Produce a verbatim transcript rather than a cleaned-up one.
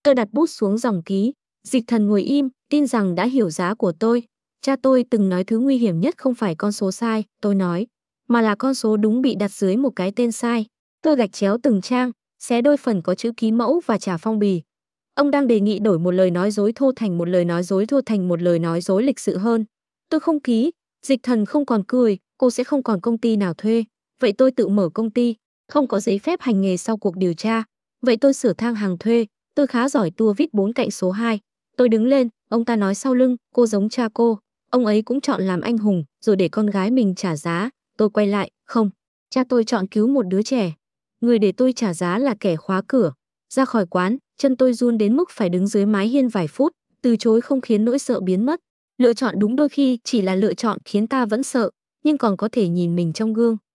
Tôi đặt bút xuống dòng ký. Dịch Thần ngồi im, tin rằng đã hiểu giá của tôi. Cha tôi từng nói thứ nguy hiểm nhất không phải con số sai, tôi nói, mà là con số đúng bị đặt dưới một cái tên sai. Tôi gạch chéo từng trang, xé đôi phần có chữ ký mẫu và trả phong bì. Ông đang đề nghị đổi một lời nói dối thô thành một lời nói dối thô thành một lời nói dối lịch sự hơn. Tôi không ký. Dịch Thần không còn cười, cô sẽ không còn công ty nào thuê. Vậy tôi tự mở công ty, không có giấy phép hành nghề sau cuộc điều tra. Vậy tôi sửa thang hàng thuê, tôi khá giỏi tua vít bốn cạnh số hai. Tôi đứng lên, ông ta nói sau lưng, cô giống cha cô. Ông ấy cũng chọn làm anh hùng, rồi để con gái mình trả giá. Tôi quay lại, không. Cha tôi chọn cứu một đứa trẻ. Người để tôi trả giá là kẻ khóa cửa. Ra khỏi quán, chân tôi run đến mức phải đứng dưới mái hiên vài phút, từ chối không khiến nỗi sợ biến mất. Lựa chọn đúng đôi khi chỉ là lựa chọn khiến ta vẫn sợ, nhưng còn có thể nhìn mình trong gương.